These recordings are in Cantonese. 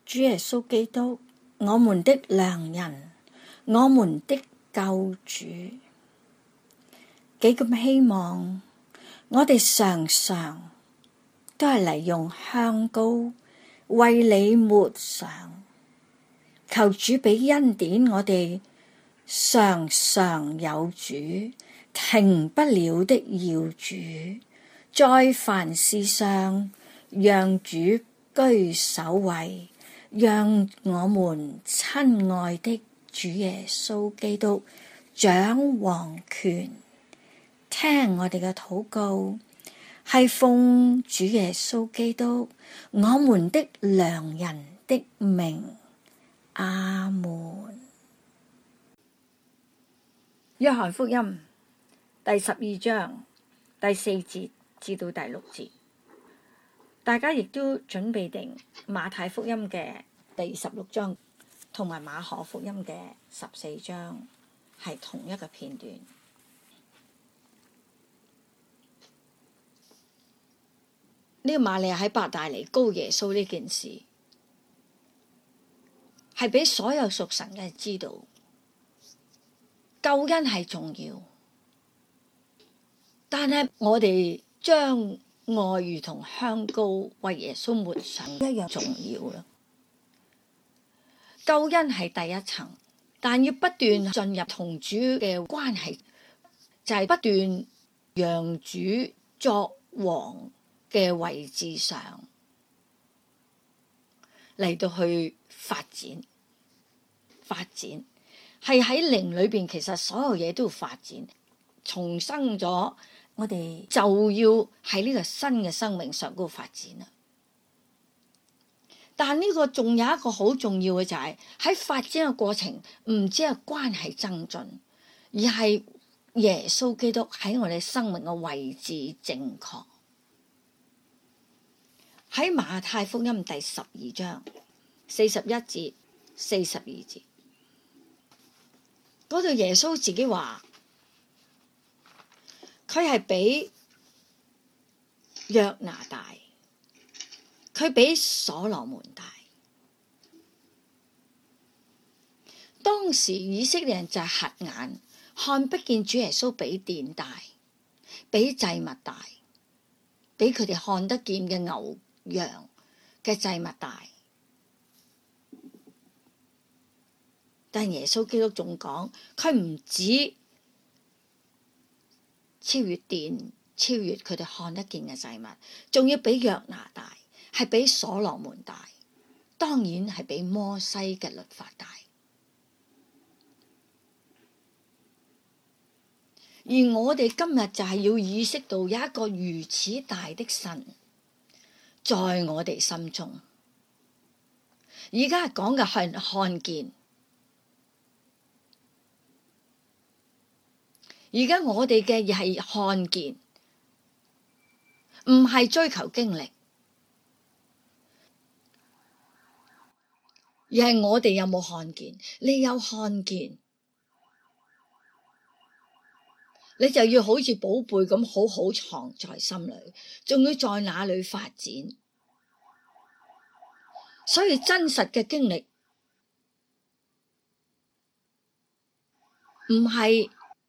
主耶穌基督，我們的良人，我們的救主。幾咁希望我哋常常都係嚟用香膏為你抹上，求主俾恩典我哋常常有主，停不了的要主，在凡事上讓主居首位，讓我們親愛的主耶穌基督掌王權。聽我哋嘅禱告，係奉主耶穌基督我們的良人的名，阿門。約翰福音第12章第4節至到第6節，大家亦都準備定馬太福音嘅第16章同埋馬可福音嘅14章，係同一個片段。呢個瑪利亞喺伯大尼膏耶穌呢件事，係俾所有屬神嘅知道，救恩係重要，但係我哋將愛如同香膏為耶穌抹上一樣重要啦。救恩係第一層，但要不斷進入同主嘅關係，就係不斷讓主作王嘅位置上嚟到去發展係喺靈裏邊，其實所有嘢都要發展，重生咗，我哋就要喺呢個新嘅生命上高發展啦。但呢個仲有一個好重要嘅，就係喺發展嘅過程，唔止係關係增進，而係耶穌基督喺我哋生命嘅位置正確。喺馬太福音第12章41節42節嗰度，耶穌自己話佢係比約拿大，佢比所羅門大。當時以色列人就係瞎眼，看不見主耶穌比殿大，比祭物大，比佢哋看得見嘅牛羊嘅祭物大。但耶穌基督仲講，佢唔止超越殿，超越佢哋看得見嘅祭物，仲要比約拿大，係比所羅門大，當然係比摩西嘅律法大。而我哋今日就係要意識到有一個如此大的神在我哋心中。而家講嘅係看見，而家我哋嘅係看見，唔係追求經歷，而係我哋有冇看見。你有看見，你就要好似寶貝咁好好藏在心裏，仲要在那裏發展。所以真實嘅經歷唔係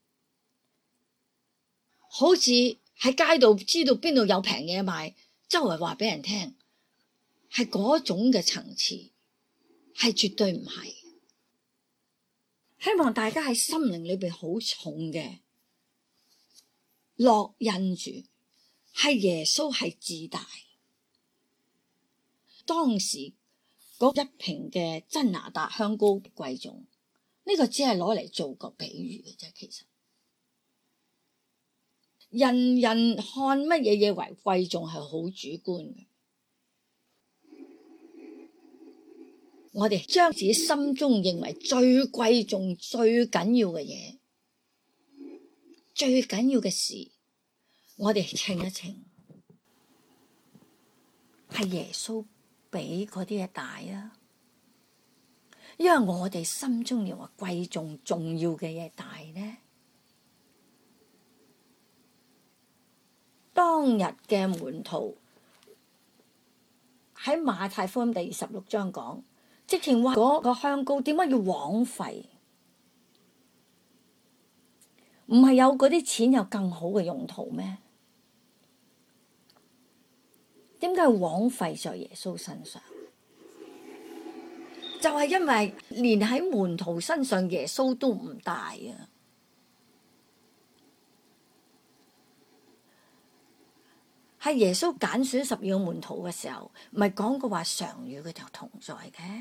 好似喺街度知道邊度有平嘢賣，周圍話俾人聽，係嗰種嘅層次，係絕對唔係。希望大家喺心靈裏邊好重嘅烙印住，係耶穌係至大。當時嗰一瓶嘅真哪噠香膏貴重，呢個只係攞嚟做個比喻嘅啫。其實人人看乜嘢嘢為貴重係好主觀嘅。我哋將自己心中認為最貴重、最緊要嘅嘢，最緊要嘅事，我哋稱一稱，係耶穌比嗰啲嘢大啊！因為我哋心中認為貴重、重要嘅嘢大呢。當日嘅門徒喺馬太福音第26章講，直情話嗰個香膏點解要枉費？唔係有嗰啲錢有更好嘅用途咩？點解要枉費在耶穌身上？就係因為連喺門徒身上耶穌都唔帶啊！係耶穌揀選12個門徒嘅時候，唔係講過話常與佢哋同在嘅，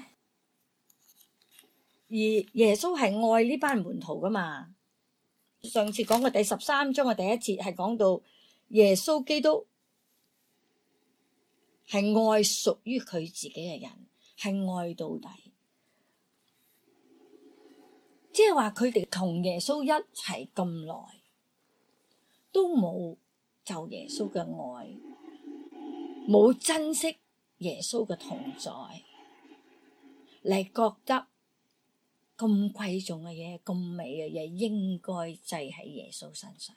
而耶穌係愛呢班門徒噶嘛。上次講過第13章嘅第1節係講到耶穌基督係愛屬於佢自己嘅人，係愛到底，即係話佢哋同耶穌一齊咁耐，都冇就耶穌嘅愛，冇珍惜耶穌嘅同在，嚟覺得咁貴重嘅嘢、咁美嘅嘢應該祭喺耶穌身上。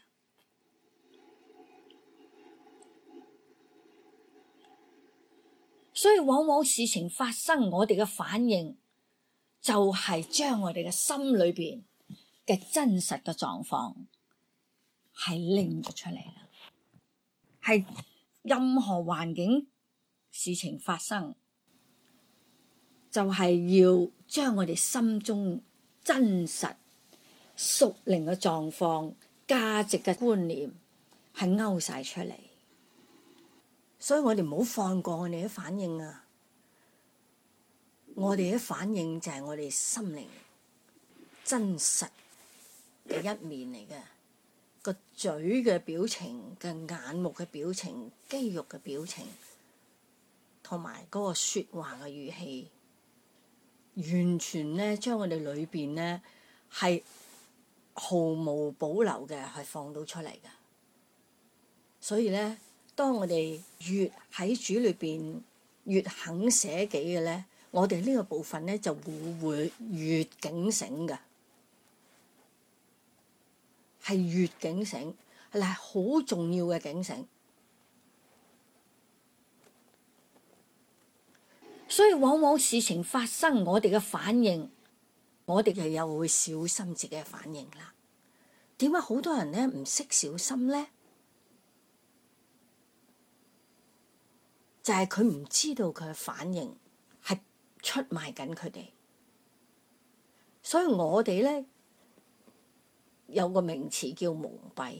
所以往往事情發生，我哋嘅反應就係將我哋嘅心裏邊嘅真實嘅狀況係拎咗出嚟啦。係任何環境事情發生，就係要將我哋心中真實屬靈嘅狀況、價值嘅觀念係勾晒出嚟。所以我哋唔好放過我哋嘅反應啊！我哋嘅反應就係我哋心靈真實嘅一面嚟嘅，個嘴嘅表情、嘅眼目嘅表情、肌肉嘅表情，同埋嗰個說話嘅語氣，完全咧將我哋裏邊咧係毫無保留嘅係放到出嚟嘅。所以咧，當我哋越喺主裏邊越肯捨己嘅咧，我哋呢個部分咧就會越警醒嘅，係越警醒，係好重要嘅警醒。所以往往事情發生，我哋嘅反應，我哋就又會小心自己嘅反應啦。點解好多人咧唔識小心咧？就係佢唔知道佢嘅反應係出賣緊佢哋，所以我哋咧有個名詞叫蒙蔽。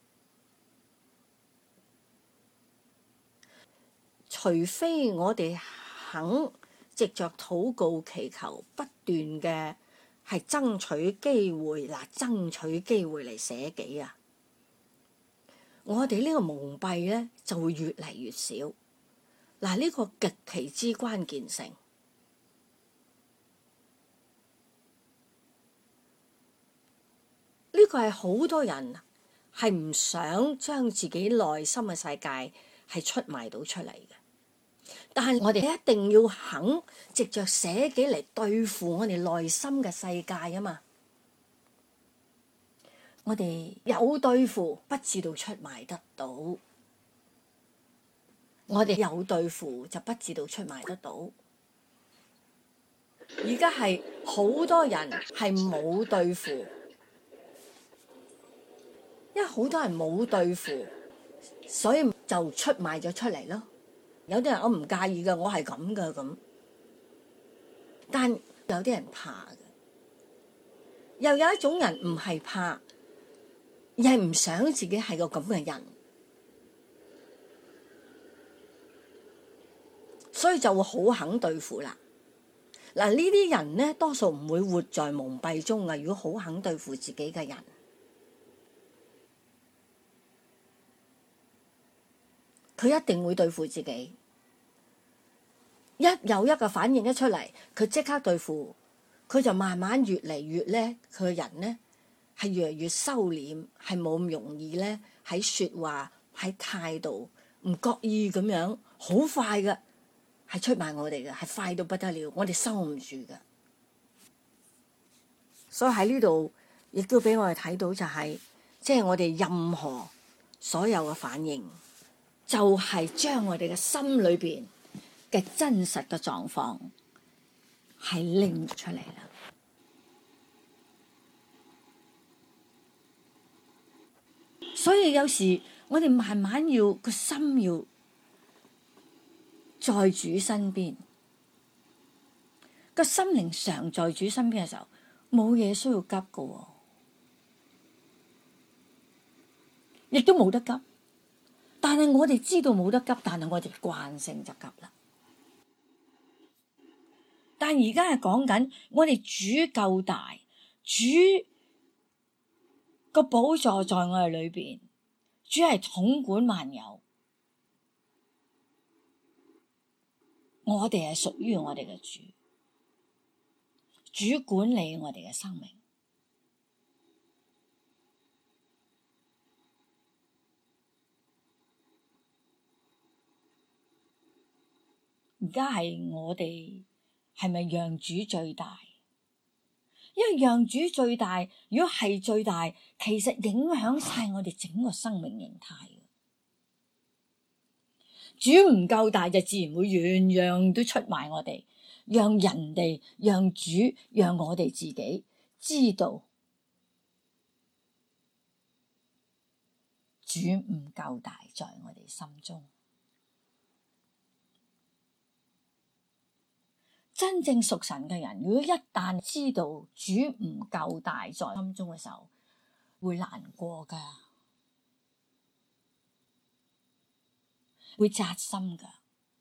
除非我哋肯藉着禱告祈求，不斷嘅係爭取機會，爭取機會嚟捨己啊！我哋呢個蒙蔽咧就會越嚟越少。呢個極其之關鍵性，呢個係好多人係唔想將自己內心嘅世界係出賣到出嚟嘅。但係我哋一定要肯藉着捨己嚟對付我哋內心嘅世界啊嘛！我哋有對付，不知道出賣得到。我哋有對付就不知道出賣得到。而家係好多人係冇對付，因為好多人冇對付，所以就出賣咗出嚟咯。有啲人我唔介意㗎，我係咁㗎咁，但有啲人怕嘅，又有一種人唔係怕，而係唔想自己係個咁嘅人。所以就會好肯對付啦。呢啲人呢，多數唔會活在蒙蔽中嘅。如果好肯對付自己嘅人，佢一定會對付自己。一有一個反應一出嚟，佢即刻對付，佢就慢慢越嚟越咧，佢個人呢係越嚟越收斂，係冇咁容易咧喺說話喺態度唔覺意咁樣好快嘅。係出賣我哋嘅，係快到不得了，我哋收唔住嘅。所以喺呢度亦都俾我哋睇到，就係即係我哋任何所有嘅反應，就係將我哋嘅心裏邊嘅真實嘅狀況係拎出嚟啦。所以有時我哋慢慢要個心要在主身邊，個心靈常在主身邊嘅時候，冇嘢需要急㗎，亦都冇得急。但係我哋知道冇得急，但係我哋慣性就急啦。但而家係講緊我哋主夠大，主個寶座在我哋裏邊，主係統管萬有，我哋係屬於我哋嘅主，主管理我哋嘅生命。而家係我哋係咪讓主最大？因為讓主最大，如果係最大，其實影響晒我哋整個生命形態。主唔夠大，就自然會樣樣都出賣我哋，讓人哋、讓主、讓我哋自己知道主唔夠大，在我哋心中。真正屬神嘅人，如果一旦知道主唔夠大在心中嘅時候，會難過噶，會扎心噶。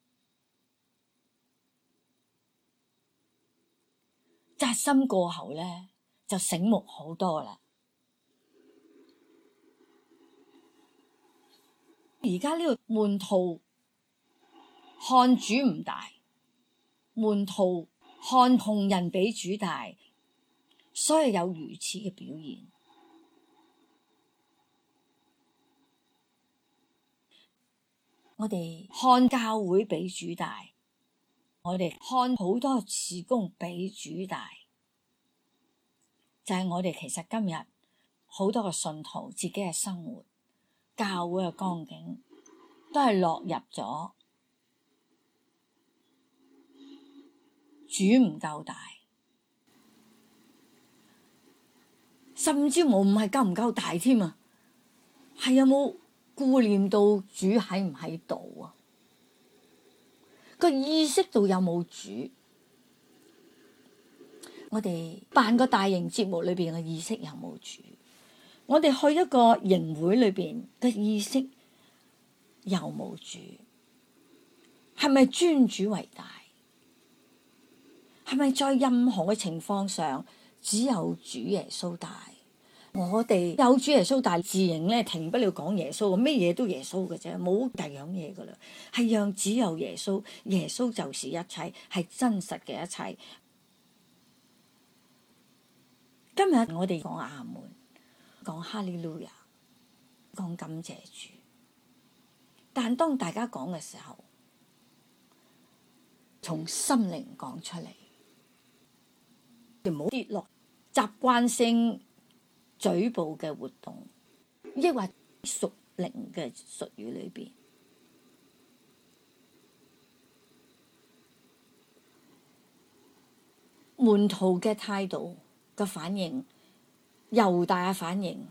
扎心過後咧，就醒目好多啦。而家呢個門徒看主唔大，門徒看同人比主大，所以有如此嘅表現。我哋看教會比主大，我哋看好多事工比主大，就係我哋其實今日好多個信徒自己嘅生活、教會嘅光景，都係落入咗主唔夠大，甚至乎唔係夠唔夠大添啊，係有冇顧念到主喺唔喺度啊？個意識度有冇主？我哋辦個大型節目裏邊嘅意識有冇主？我哋去一個營會裏邊嘅意識有冇主？係咪尊主為大？係咪在任何嘅情況上只有主耶穌大？我哋有主耶穌大，自然咧停不了講耶穌，咩嘢都耶穌嘅啫，冇第二樣嘢噶啦。係讓只有耶穌，耶穌就是一切，係真實嘅一切。今日我哋講阿門，講哈利路亞，講感謝主。但當大家講嘅時候，從心靈講出嚟，唔好跌落習慣性嘴部嘅活動，抑或屬靈嘅術語裏邊。門徒嘅態度嘅反應，猶大嘅反應，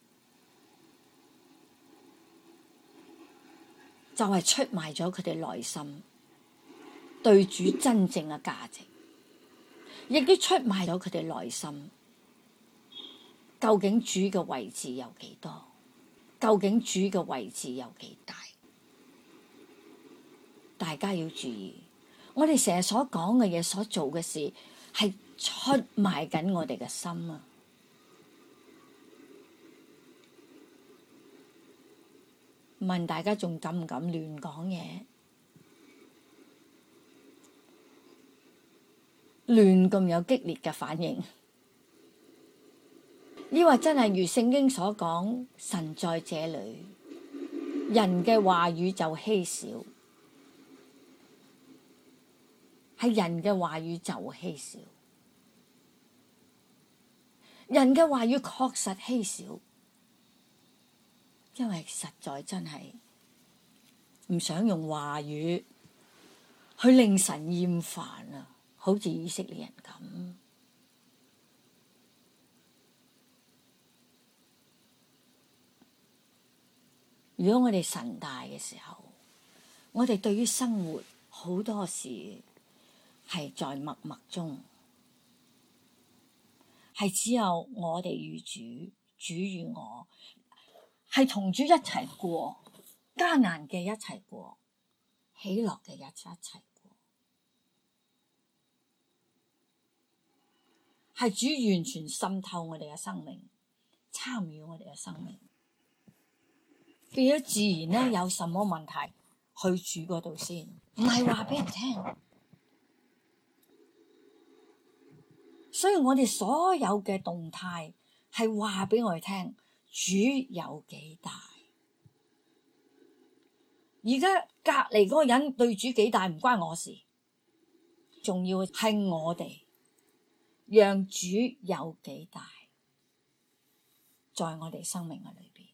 就係出賣咗佢哋內心對主真正嘅價值，亦都出賣咗佢哋內心究竟主嘅位置有幾多，究竟主嘅位置有幾大。大家要注意，我哋成日所講嘅嘢，所做嘅事，係出賣緊我哋嘅心啊！問大家仲敢唔敢亂講嘢？亂咁有激烈嘅反應？抑或真係如聖經所講，神在這裏，人嘅話語就稀少，係人嘅話語就稀少，人嘅話語確實稀少，因為實在真係唔想用話語去令神厭煩啊，好似以色列人咁。如果我哋神大嘅時候，我哋對於生活好多事係在默默中，係只有我哋與主，主與我，係同主一齊過，艱難嘅一齊過，喜樂嘅一齊過，係主完全滲透我哋嘅生命，參與我哋嘅生命。變咗自然咧，有什麼問題去主嗰度先，唔係話俾人聽。所以我哋所有嘅動態係話俾我哋聽，主有幾大。而家隔籬嗰個人對主幾大唔關我事，重要係我哋讓主有幾大，在我哋生命嘅裏邊。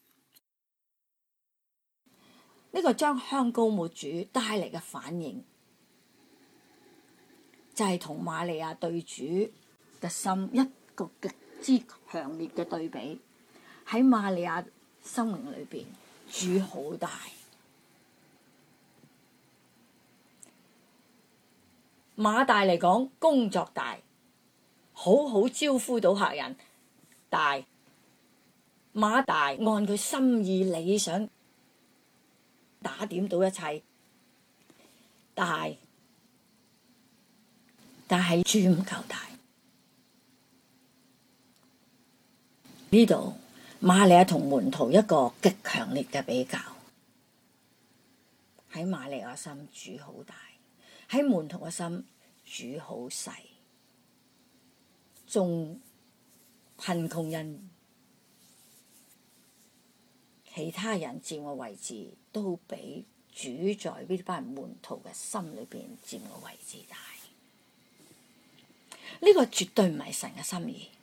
呢個將香膏抹主帶嚟嘅反應，就係同瑪利亞對主嘅心一個極之強烈嘅對比。喺瑪利亞生命裏邊，主好大。馬大嚟講，工作大，好好招呼到客人，大。馬大按佢心意理想打點到一切，大。但係主唔夠大。呢度瑪利亞同門徒一個極強烈嘅比較。喺瑪利亞心，主好大；喺門徒嘅心，主好細。仲貧窮人、其他人佔嘅位置，都比主在呢班門徒嘅心裏邊佔嘅位置大。呢個絕對唔係神嘅心意，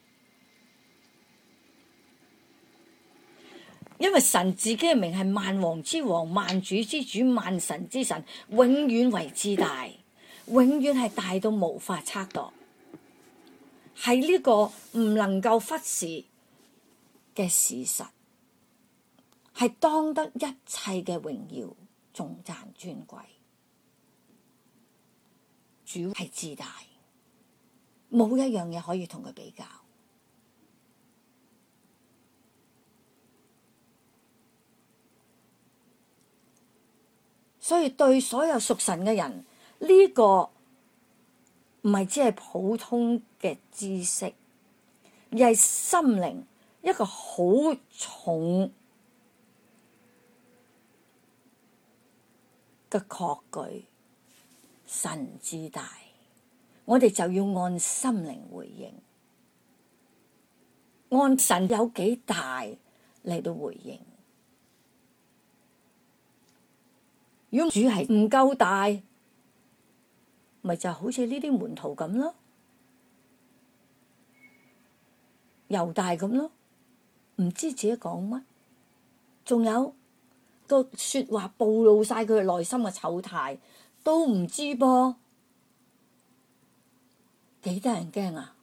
因為神自己嘅名係萬王之王、萬主之主、萬神之神，永遠為之大，永遠係大到無法測度，係呢個唔能夠忽視嘅事實，係當得一切嘅榮耀、頌讚、尊貴。主係至大，冇一樣嘢可以同佢比較。所以對所有屬神嘅人，呢個唔係只係普通嘅知識，而係心靈一個好重嘅確據。神之大，我哋就要按心靈回應，按神有幾大嚟到回應。如果主係唔夠大，咪就好似呢啲門徒咁咯，猶大咁咯，唔知自己講乜，仲有個說話暴露晒佢內心嘅醜態，都唔知噃，幾得人驚啊！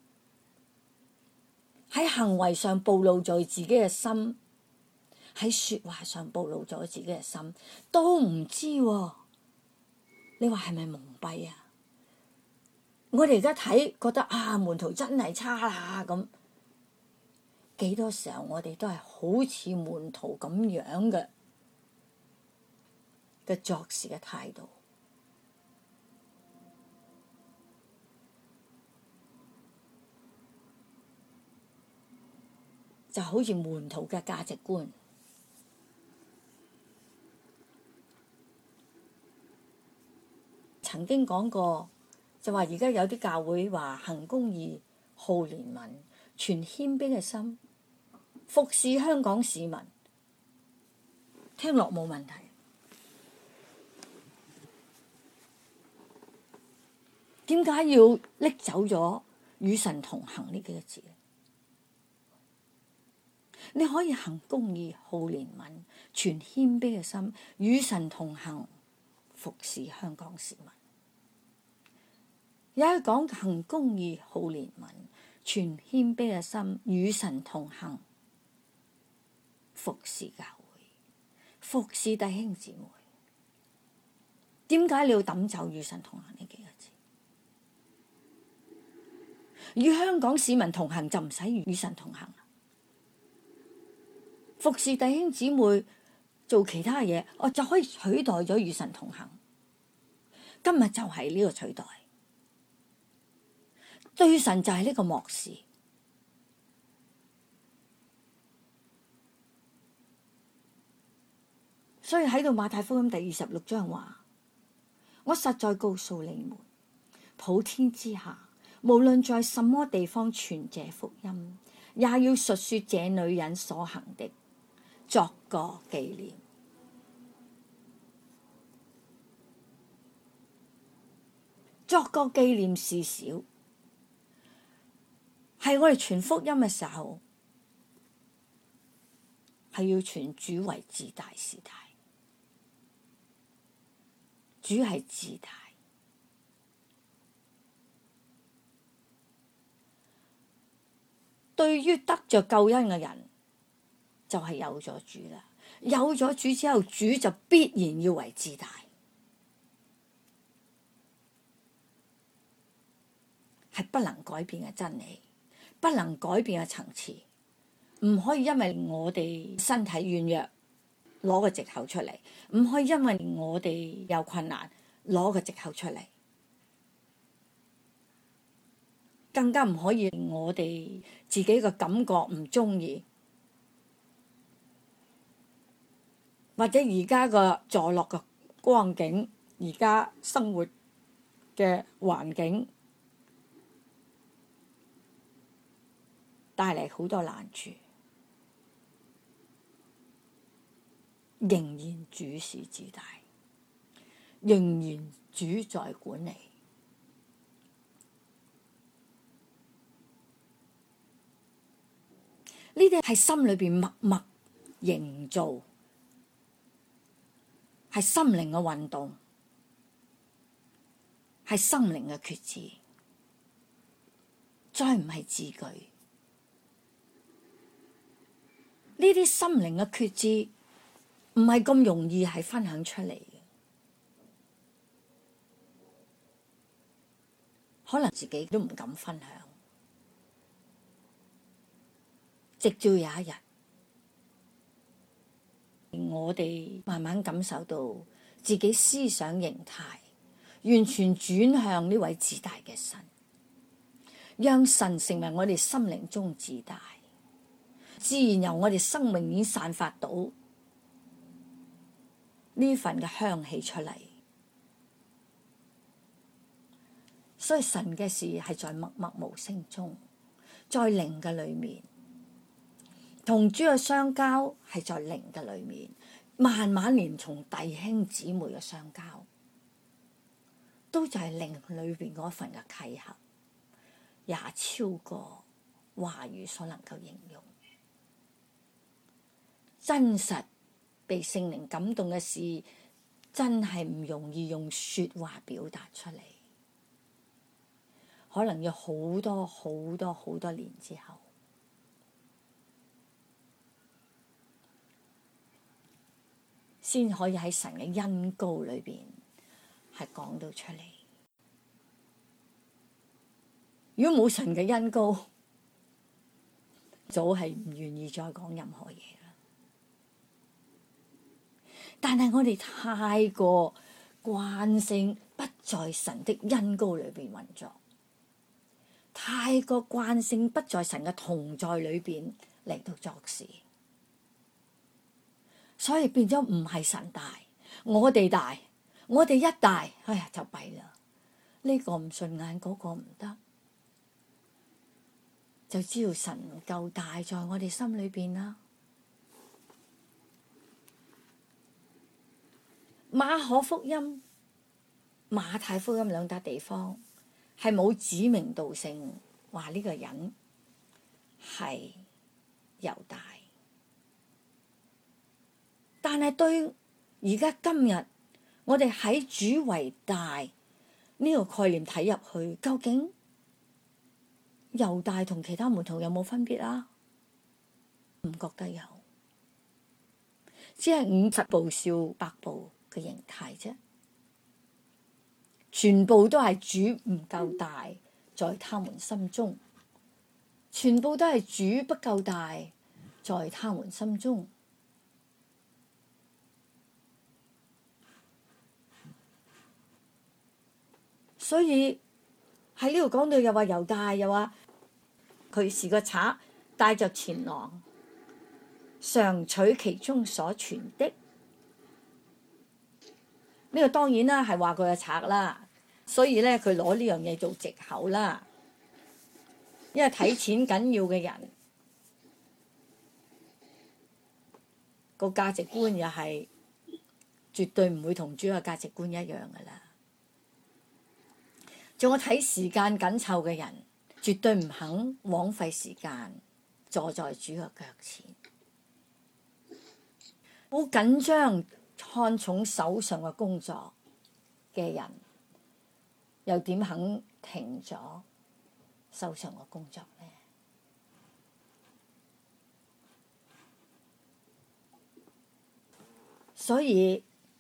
喺行為上暴露咗自己嘅心，喺說話上暴露咗自己嘅心，都唔知喎。你話係咪蒙蔽啊？我哋而家睇覺得啊，門徒真係差啦咁。幾多時候我哋都係好似門徒咁樣嘅作事嘅態度，就好似門徒嘅價值觀。曾經講過，就話而家有啲教會話行公義、好憐憫、存謙卑嘅心，服侍香港市民，聽落冇問題。點解要拎走咗與神同行呢幾個字？你可以行公義、好憐憫、存謙卑嘅心，與神同行， 服侍香港市民，也係講行公義、好憐憫、存謙卑嘅心，與神同行，服侍教會，服侍弟兄姊妹。點解你要抌走與神同行呢幾個字？與香港市民同行就唔使與神同行，服侍弟兄姊妹做其他嘢，我就可以取代咗與神同行。今日就係呢個取代，對神就係呢個漠視。所以喺到馬太福音第26章話，我實在告訴你們，普天之下，無論在什麼地方傳這福音，也要述說這女人所行的，作個紀念。作個紀念事小，係我哋傳福音嘅時候，係要傳主為至大是大，主係至大。對於得着救恩嘅人，就係有咗主啦。有咗主之後，主就必然要為至大，係不能改變嘅真理，不能改變嘅層次，唔可以因為我哋身體軟弱攞個藉口出嚟，唔可以因為我哋有困難攞個藉口出嚟，更加唔可以我哋自己嘅感覺唔中意，或者而家個坐落嘅光景，而家生活嘅環境帶嚟好多難處，仍然主是至大，仍然主在管理。呢啲係心裏邊默默營造，係心靈嘅運動，係心靈嘅決志，再唔係字句。呢啲心靈嘅決志唔係咁容易係分享出嚟嘅，可能自己都唔敢分享。直到有一日，我哋慢慢感受到自己思想形態完全轉向呢位至大嘅神，讓神成為我哋心靈中至大，自然由我哋生命已經散發到呢份嘅香氣出嚟。所以神嘅事係在默默無聲中，在靈嘅裏面。同主嘅相交係在靈嘅裏面，慢慢連從弟兄姊妹嘅相交，都就係靈裏邊嗰份嘅契合，也超過話語所能夠形容。真實被聖靈感動嘅事，真係唔容易用說話表達出嚟，可能要好多好多好多年之後，先可以喺神嘅恩膏裏邊係講到出嚟。如果冇神嘅恩膏，早係唔願意再講任何嘢啦。但係我哋太過慣性不在神的恩膏裏邊運作，太過慣性不在神嘅同在裏邊嚟到作事。所以變咗唔係神大，我哋大，我哋一大，哎呀就弊啦！呢個唔順眼，嗰個唔得，就知道神唔夠大在我哋心裏邊啦。馬可福音、馬太福音兩笪地方係冇指名道姓話呢個人係猶大。但係對而家今日我哋喺主為大呢個概念睇入去，究竟猶大同其他門徒有冇分別啊？唔覺得有，只係50步笑100步嘅形態啫。全部都係主唔夠大，在他們心中，全部都係主不夠大，在他們心中。所以喺呢度講到又話猶大，又話佢是個賊，帶着錢囊，常取其中所存的。呢個當然啦，係話佢係賊啦，所以咧佢攞呢樣嘢做藉口啦。因為睇錢緊要嘅人，個價值觀又係絕對唔會同主嘅價值觀一樣噶啦。仲有睇時間緊湊嘅人，絕對唔肯枉費時間坐在主嘅腳前。好緊張看重手上嘅工作嘅人，又點肯停咗手上嘅工作呢？所以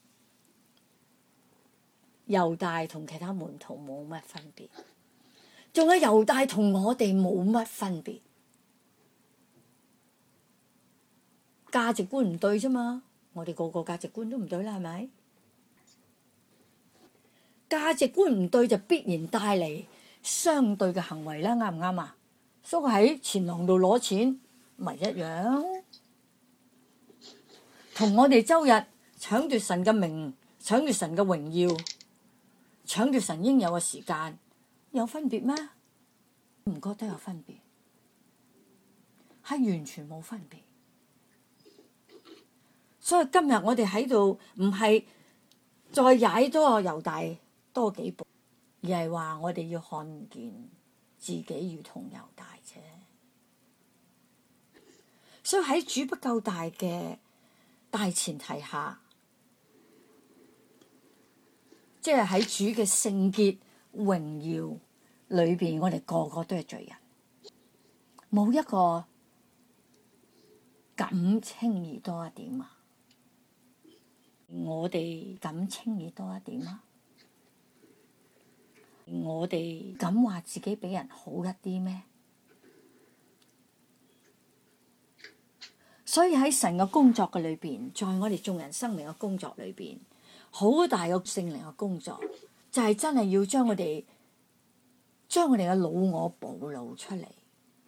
猶大同其他門徒冇乜分別，仲有猶大同我哋冇乜分別，價值觀唔對啫嘛。我哋個個價值觀都唔對啦，係咪？價值觀唔對就必然帶嚟相對嘅行為啦，啱唔啱啊？所以喺錢囊度攞錢咪一樣，同我哋周日搶奪神嘅名、搶奪神嘅榮耀、搶奪神應有嘅時間有分別咩？唔覺得有分別，係完全冇分別。所以今日我哋喺度唔係再踩多個猶大多幾步，而係話我哋要看見自己如同猶大啫。所以喺主不夠大嘅大前提下，即係喺主嘅聖潔榮耀裏邊，我哋個個都係罪人，冇一個敢輕易多一點啊！我哋敢輕易多一點啊！我哋敢話自己比人好一啲咩？所以喺神嘅工作嘅裏邊，在我哋眾人生命嘅工作裏邊，好大嘅聖靈嘅工作，就係真係要將我哋嘅老我暴露出嚟，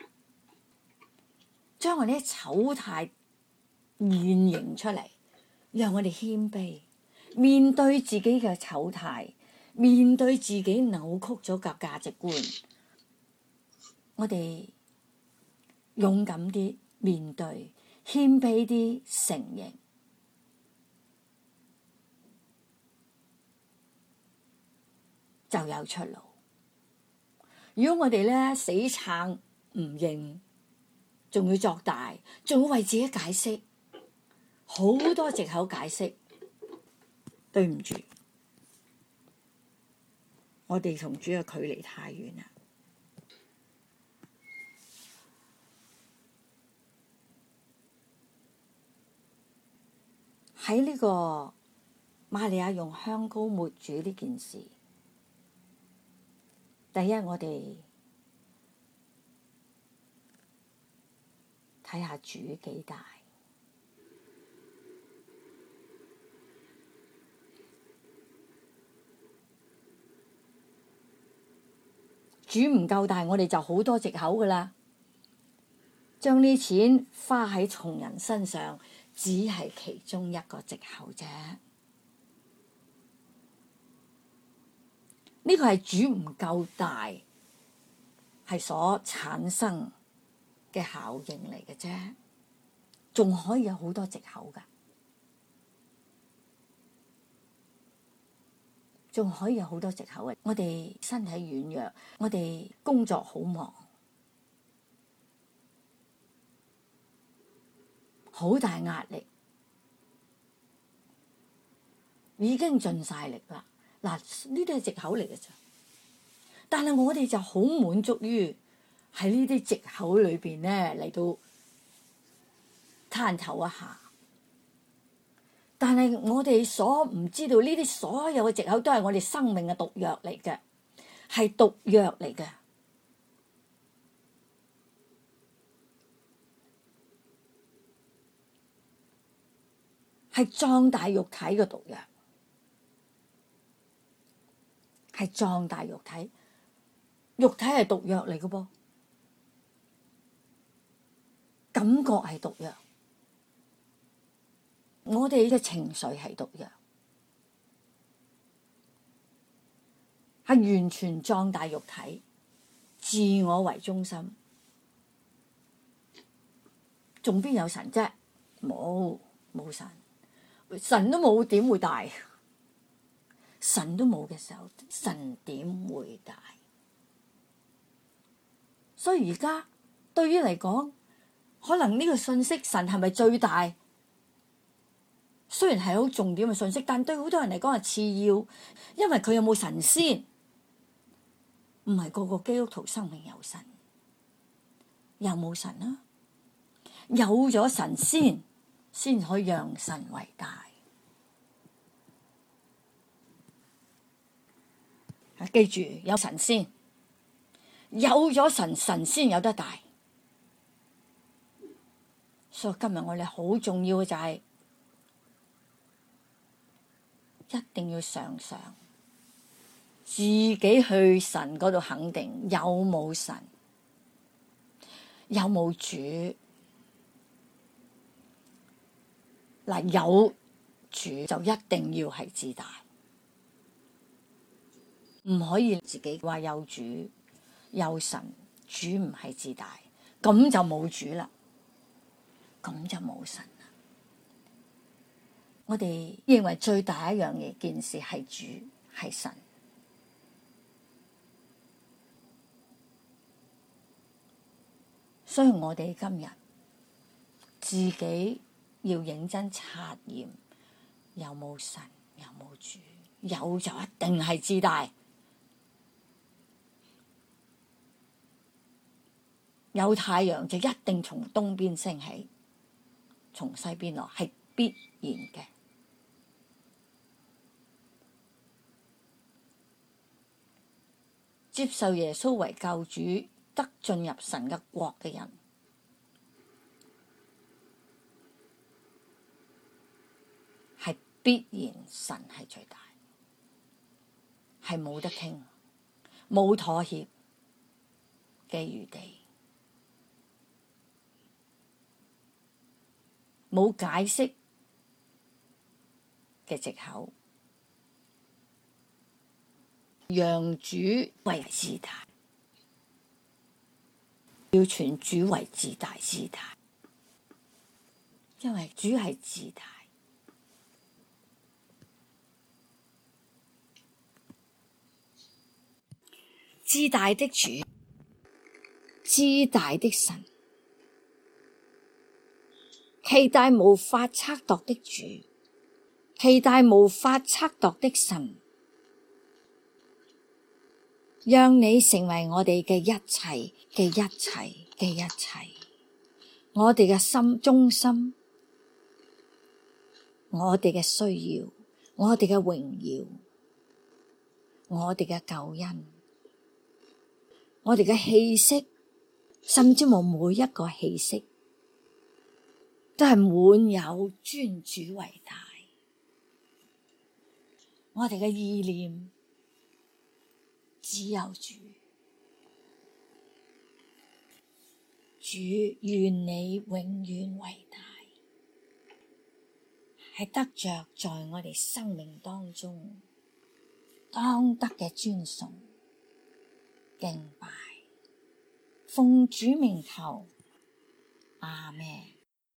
將我哋啲醜態現形出嚟，讓我哋謙卑，面對自己嘅醜態，面對自己扭曲咗嘅價值觀，我哋勇敢啲面對，謙卑啲承認，就有出路。如果我哋咧死撐唔認，仲要作大，仲要為自己解釋，好多藉口解釋，對唔住，我哋同主嘅距離太遠啦。喺呢個瑪利亞用香膏抹主呢件事，第一我哋睇下主幾大。主唔夠大，我哋就好多藉口噶啦，將呢錢花喺窮人身上，只係其中一個藉口啫。呢個係主唔夠大，係所產生嘅效應嚟嘅啫，仲可以有好多藉口噶，仲可以有好多藉口嘅。我哋身體軟弱，我哋工作好忙，好大壓力， 已經盡晒力啦。嗱，呢啲係藉口嚟嘅咋。但係我哋就好滿足於喺呢啲藉口裏邊咧嚟到攤透一下。但係我哋所唔知道呢啲所有嘅藉口都係我哋生命嘅毒藥嚟嘅，係毒藥嚟嘅，係壯大肉體嘅毒藥，係壯大肉體。肉體係毒藥嚟嘅噃，感覺係毒藥，我哋嘅情緒係毒藥，係完全壯大肉體，自我為中心，仲邊有神啫？冇神，神都冇點會大？神都冇嘅時候，神點會大？所以而家對於嚟講，可能呢個信息神係咪最大？雖然係好重點嘅信息，但對好多人嚟講係次要，因為佢有冇神先？唔係個個基督徒生命有神，有冇神啊？有咗神先可以讓神為大。記住，有神先。有咗神，神先有得大。所以今日我哋好重要嘅就係一定要常常自己去神嗰度肯定有冇神，有冇主。嗱，有主就一定要係自大，唔可以自己話有主。有神，主唔係自大，咁就冇主啦，咁就冇神啦。我哋認為最大一樣嘢件事係主，係神。所以我哋今日自己要認真察驗，有冇神，有冇主。有就一定係自大。有太陽就一定從東邊升起，從西邊落，係必然嘅。接受耶穌為救主，得進入神嘅國嘅人，係必然神係最大，係冇得傾，冇妥協嘅餘地。冇解釋嘅藉口，讓主為自大，要傳主為自大姿態，因為主係自大。自大的主，自大的神，其大無法測度的主，其大無法測度的神，讓你成為我哋嘅一切嘅一切嘅一切，我哋嘅心中心，我哋嘅需要，我哋嘅榮耀，我哋嘅救恩，我哋嘅氣息，甚至乎每一個氣息都係滿有尊主為大。我哋嘅意念只有主，主願你永遠為大，係得着在我哋生命當中當得嘅尊崇敬拜，奉主名求，阿們。